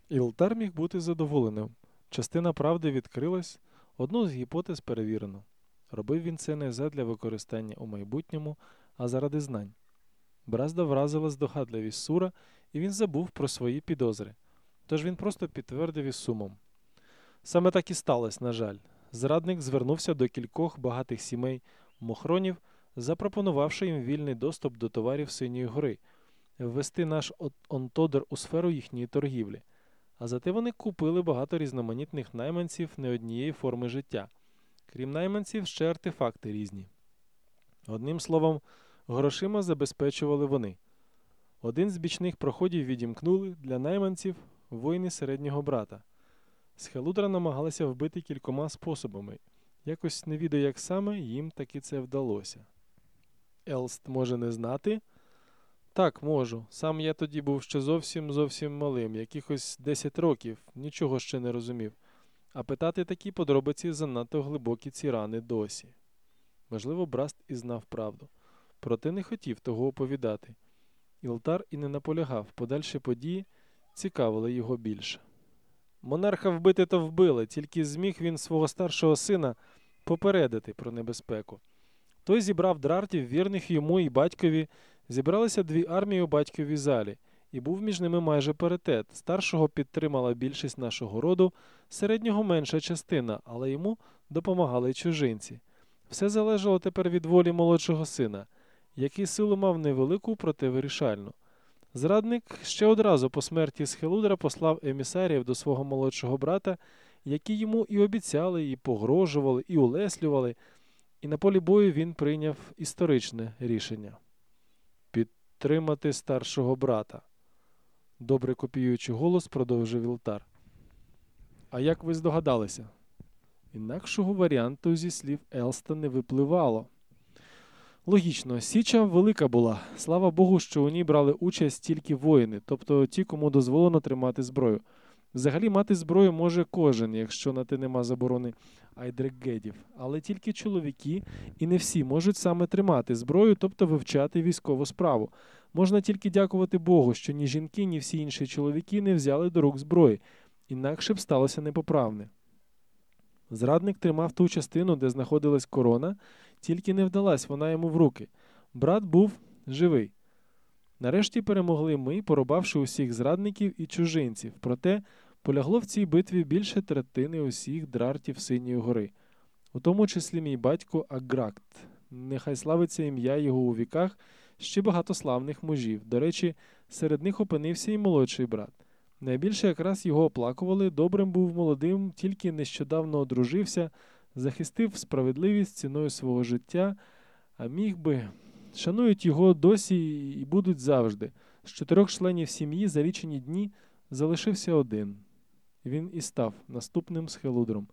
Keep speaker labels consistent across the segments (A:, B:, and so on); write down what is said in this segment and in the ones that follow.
A: Ілтар міг бути задоволеним. Частина правди відкрилась, одну з гіпотез перевірено. Робив він це не задля використання у майбутньому, а заради знань. Бразда вразила здогадливість Сура, і він забув про свої підозри. Тож він просто підтвердив із сумом. Саме так і сталося, на жаль. Зрадник звернувся до кількох багатих сімей мохронів, запропонувавши їм вільний доступ до товарів Синьої гори, ввести наш онтодер у сферу їхньої торгівлі. А зате вони купили багато різноманітних найманців не однієї форми життя. Крім найманців, ще артефакти різні. Одним словом, грошима забезпечували вони. Один з бічних проходів відімкнули для найманців воїни середнього брата. Схелудра намагалися вбити кількома способами. Якось не відаю, як саме їм таки це вдалося. Елст може не знати? Так, можу. Сам я тоді був ще зовсім малим, якихось 10 років, нічого ще не розумів. А питати такі подробиці занадто глибокі ці рани досі. Можливо, Браст і знав правду. Проте не хотів того оповідати. Ілтар і не наполягав, подальші події цікавили його більше. Монарха вбити то вбили, тільки зміг він свого старшого сина попередити про небезпеку. Той зібрав драртів, вірних йому і батькові. Зібралися дві армії у батьковій залі, і був між ними майже паритет. Старшого підтримала більшість нашого роду, середнього менша частина, але йому допомагали чужинці. Все залежало тепер від волі молодшого сина, який силу мав невелику, проте вирішальну. Зрадник ще одразу по смерті Схелудра послав емісарів до свого молодшого брата, які йому і обіцяли, і погрожували, і улеслювали, і на полі бою він прийняв історичне рішення – підтримати старшого брата. Добре копіюючи голос, продовжив Ілтар. А як ви здогадалися? Інакшого варіанту зі слів Елста не випливало. Логічно, Січа велика була. Слава Богу, що у ній брали участь тільки воїни, тобто ті, кому дозволено тримати зброю. Взагалі мати зброю може кожен, якщо на те нема заборони айдрегедів. Але тільки чоловіки, і не всі можуть саме тримати зброю, тобто вивчати військову справу. Можна тільки дякувати Богу, що ні жінки, ні всі інші чоловіки не взяли до рук зброї. Інакше б сталося непоправне. Зрадник тримав ту частину, де знаходилась корона, тільки не вдалась вона йому в руки. Брат був живий. Нарешті перемогли ми, порубавши усіх зрадників і чужинців. Проте полягло в цій битві більше третини усіх драртів Синьої гори. У тому числі мій батько Агракт. Нехай славиться ім'я його у віках, ще багато славних мужів. До речі, серед них опинився і молодший брат. Найбільше якраз його оплакували, добрим був молодим, тільки нещодавно одружився, захистив справедливість ціною свого життя, а міг би... Шанують його досі і будуть завжди. З 4 членів сім'ї за лічені дні залишився один. Він і став наступним Схелудром.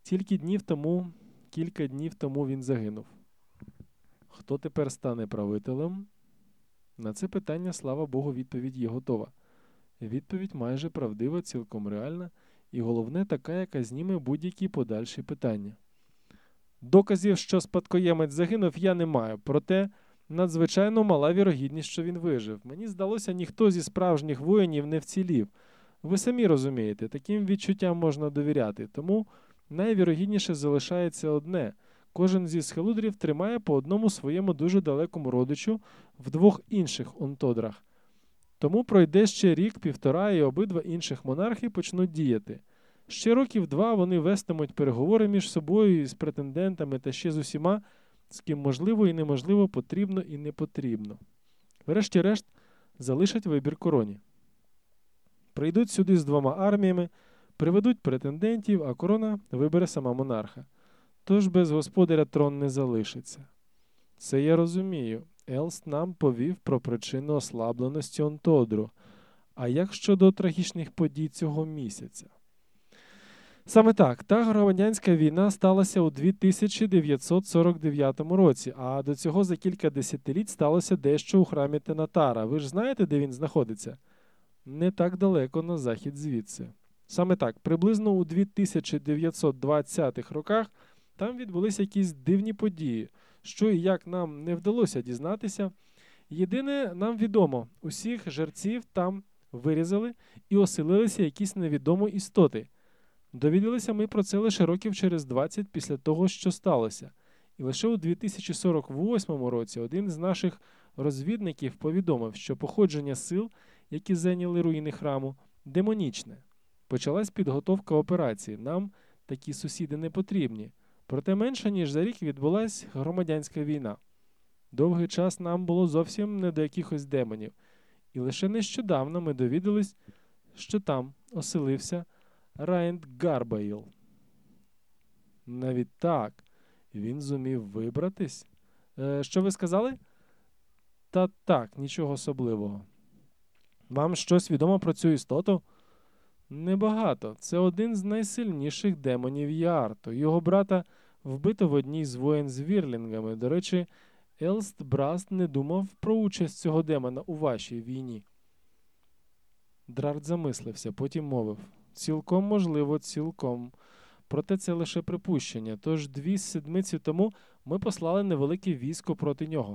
A: Кілька днів тому він загинув. Хто тепер стане правителем? На це питання, слава Богу, відповідь є готова. Відповідь майже правдива, цілком реальна, і головне така, яка зніме будь-які подальші питання. Доказів, що спадкоємець загинув, я не маю, проте надзвичайно мала вірогідність, що він вижив. Мені здалося, ніхто зі справжніх воїнів не вцілів. Ви самі розумієте, таким відчуттям можна довіряти, тому найвірогідніше залишається одне. Кожен зі схелудрів тримає по одному своєму дуже далекому родичу в 2 інших онтодрах. Тому пройде ще рік-півтора, і обидва інших монархи почнуть діяти. Ще років 2 вони вестимуть переговори між собою і з претендентами та ще з усіма, з ким можливо і неможливо, потрібно і не потрібно. Врешті-решт, залишать вибір короні. Прийдуть сюди з 2 арміями, приведуть претендентів, а корона вибере сама монарха. Тож без господаря трон не залишиться. Це я розумію. Елст нам повів про причину ослабленості Онтодру. А як щодо трагічних подій цього місяця? Саме так, та громадянська війна сталася у 2949 році, а до цього за кілька десятиліть сталося дещо у храмі Тенатара. Ви ж знаєте, де він знаходиться? Не так далеко на захід звідси. Саме так, приблизно у 2920-х роках там відбулися якісь дивні події, що і як нам не вдалося дізнатися. Єдине нам відомо, усіх жерців там вирізали і оселилися якісь невідомі істоти. Довідалися ми про це лише років через 20 після того, що сталося. І лише у 2048 році один з наших розвідників повідомив, що походження сил, які зайняли руїни храму, демонічне. Почалась підготовка операції. Нам такі сусіди не потрібні. Проте менше, ніж за рік відбулась громадянська війна. Довгий час нам було зовсім не до якихось демонів. І лише нещодавно ми довідались, що там оселився Райнд Гарбайл. Навіть так. Він зумів вибратись. Що ви сказали? Та так, нічого особливого. Вам щось відомо про цю істоту? Небагато. Це один з найсильніших демонів Яарту. Його брата вбито в одній з воєн з вірлінгами. До речі, Елст Браст не думав про участь цього демона у вашій війні. Драрт замислився, потім мовив. Цілком можливо, цілком. Проте це лише припущення. Тож 2 седмиці тому ми послали невелике військо проти нього.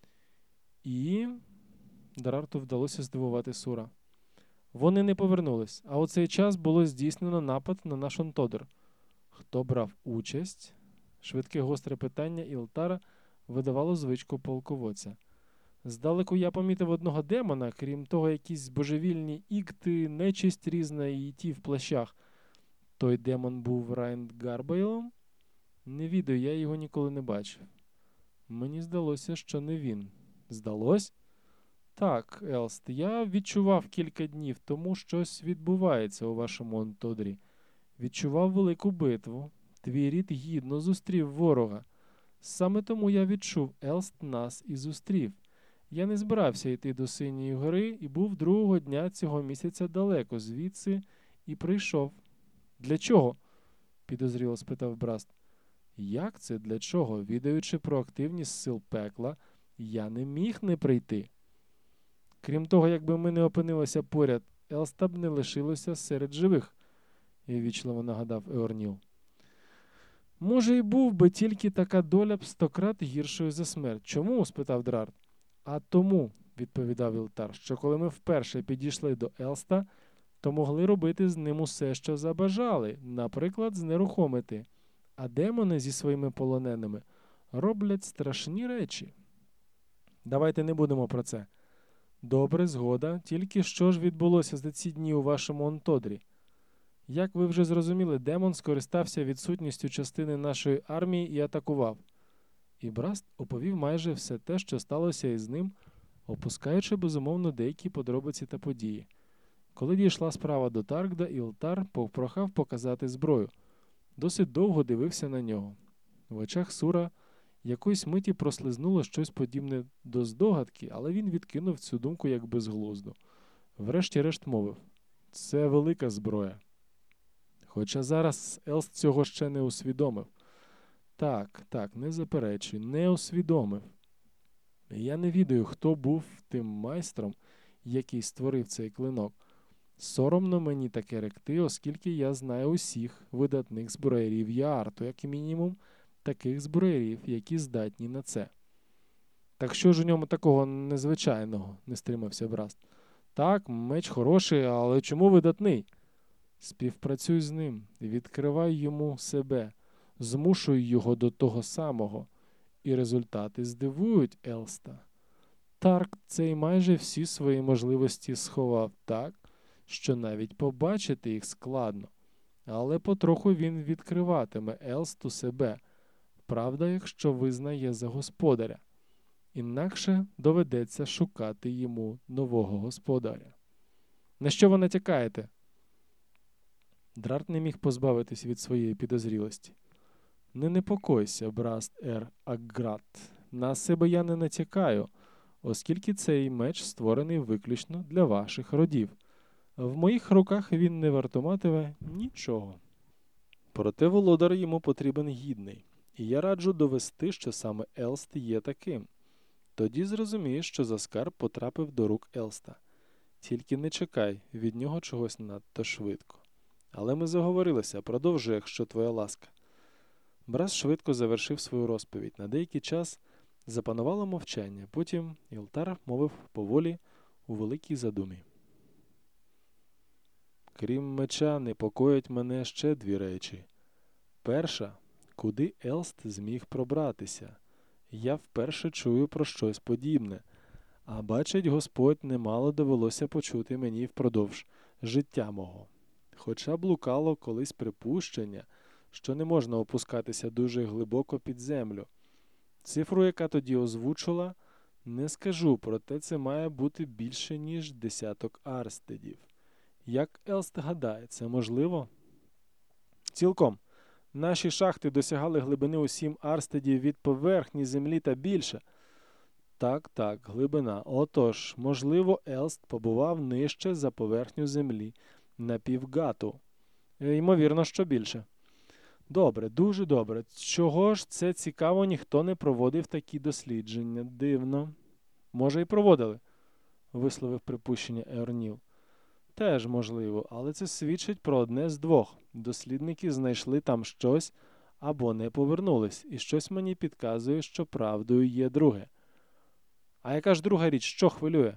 A: І Драрту вдалося здивувати Сура. Вони не повернулись, а у цей час було здійснено напад на наш Онтодер. Хто брав участь? Швидке гостре питання Ілтара видавало звичку полководця. Здалеку я помітив одного демона, крім того, якісь божевільні ікти, нечисть різна і ті в плащах. Той демон був Райнд Гарбайлом? Не відаю, я його ніколи не бачив. Мені здалося, що не він. Здалось? Так, Елст, я відчував кілька днів тому, щось відбувається у вашому Онтодрі. Відчував велику битву. Твій рід гідно зустрів ворога. Саме тому я відчув, Елст нас і зустрів. Я не збирався йти до Синьої гори і був другого дня цього місяця далеко звідси і прийшов. Для чого? Підозріло спитав Браст. Як це для чого? Відаючи про активність сил пекла, я не міг не прийти. Крім того, якби ми не опинилися поряд, Елста б не лишилося серед живих, ввічливо нагадав Еорніл. Може, і був би, тільки така доля б 100-крат гіршою за смерть. Чому? Спитав Драрт. А тому, відповідав Ілтар, що коли ми вперше підійшли до Елста, то могли робити з ним усе, що забажали, наприклад, знерухомити. А демони зі своїми полоненими роблять страшні речі. Давайте не будемо про це. Добре, згода. Тільки що ж відбулося за ці дні у вашому Онтодрі? Як ви вже зрозуміли, демон скористався відсутністю частини нашої армії і атакував. І Браст оповів майже все те, що сталося із ним, опускаючи, безумовно, деякі подробиці та події. Коли дійшла справа до Таркда, Ілтар попрохав показати зброю. Досить довго дивився на нього. В очах Сура якоїсь миті прослизнуло щось подібне до здогадки, але він відкинув цю думку як безглузду. Врешті-решт мовив. Це велика зброя. Хоча зараз Елст цього ще не усвідомив. Так, не заперечуй, не усвідомив. Я не відаю, хто був тим майстром, який створив цей клинок. Соромно мені таке ректи, оскільки я знаю усіх видатних зброярів Яарту, як мінімум, таких зброярів, які здатні на це. Так що ж у ньому такого незвичайного, не стримався Браст. Так, меч хороший, але чому видатний? Співпрацюй з ним, відкривай йому себе, змушуй його до того самого, і результати здивують Елста. Тарк цей майже всі свої можливості сховав так, що навіть побачити їх складно, але потроху він відкриватиме Елсту себе, правда, якщо визнає за господаря. Інакше доведеться шукати йому нового господаря. На що ви натякаєте? Драрт не міг позбавитись від своєї підозрілості. Не непокойся, Браст Аграт. На себе я не натякаю, оскільки цей меч створений виключно для ваших родів. В моїх руках він не вартуватиме нічого. Проте володар йому потрібен гідний, і я раджу довести, що саме Елст є таким. Тоді зрозумієш, що заскарб потрапив до рук Елста. Тільки не чекай від нього чогось надто швидко. Але ми заговорилися, продовжуй, якщо твоя ласка. Брас швидко завершив свою розповідь. На деякий час запанувало мовчання. Потім Ілтар мовив поволі у великій задумі. Крім меча, непокоять мене ще дві речі. Перша, куди Елст зміг пробратися? Я вперше чую про щось подібне. А бачить Господь, немало довелося почути мені впродовж життя мого. Хоча блукало колись припущення, що не можна опускатися дуже глибоко під землю. Цифру, яка тоді озвучила, не скажу, проте це має бути більше, ніж 10 арстедів. Як Елст гадає, це можливо? Цілком. Наші шахти досягали глибини у 7 арстедів від поверхні землі та більше. Так, глибина. Отож, можливо, Елст побував нижче за поверхню землі, на півгату. Ймовірно, що більше. Добре, дуже добре. Чого ж це цікаво, ніхто не проводив такі дослідження? Дивно. Може, і проводили, висловив припущення Еорніл. Теж можливо, але це свідчить про одне з двох. Дослідники знайшли там щось або не повернулись, і щось мені підказує, що правдою є друге. А яка ж друга річ, що хвилює?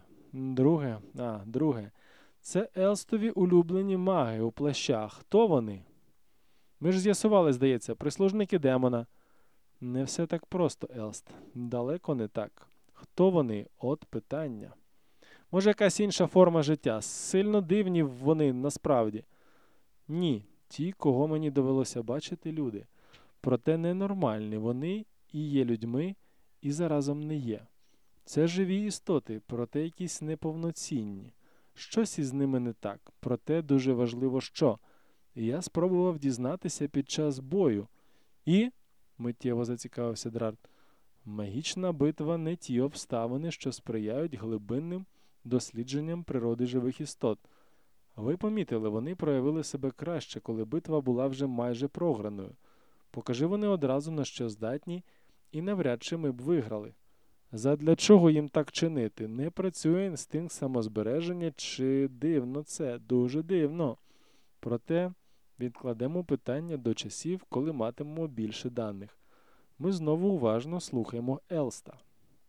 A: Друге. Це Елстові улюблені маги у плащах. Хто вони? Ми ж з'ясували, здається, прислужники демона. Не все так просто, Елст. Далеко не так. Хто вони? От питання. Може, якась інша форма життя? Сильно дивні вони насправді. Ні, ті, кого мені довелося бачити, люди. Проте ненормальні. Вони і є людьми, і заразом не є. Це живі істоти, проте якісь неповноцінні. Щось із ними не так, проте дуже важливо що. І я спробував дізнатися під час бою. І, миттєво зацікавився Драрт, магічна битва не ті обставини, що сприяють глибинним дослідженням природи живих істот. Ви помітили, вони проявили себе краще, коли битва була вже майже програною. Покажи вони одразу, на що здатні, і навряд чи ми б виграли. Задля чого їм так чинити? Не працює інстинкт самозбереження, чи дивно це? Дуже дивно. Проте відкладемо питання до часів, коли матимемо більше даних. Ми знову уважно слухаємо Елста.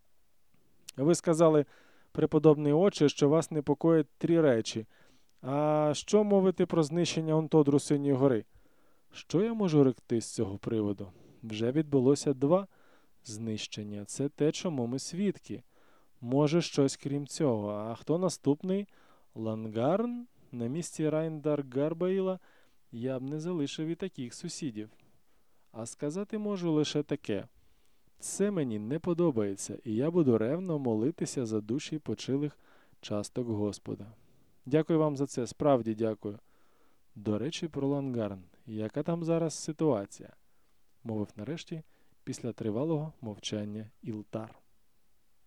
A: Ви сказали, преподобний отче, що вас непокоїть 3 речі. А що мовити про знищення Онтодру Синьої гори? Що я можу ректи з цього приводу? Вже відбулося 2 знищення. Це те, чому ми свідки. Може, щось крім цього. А хто наступний? Лангарн? На місці Райндар Гарбаїла я б не залишив і таких сусідів. А сказати можу лише таке. Це мені не подобається, і я буду ревно молитися за душі почилих часток Господа. Дякую вам за це, справді дякую. До речі, про Лангарн. Яка там зараз ситуація? Мовив нарешті, після тривалого мовчання Ілтар.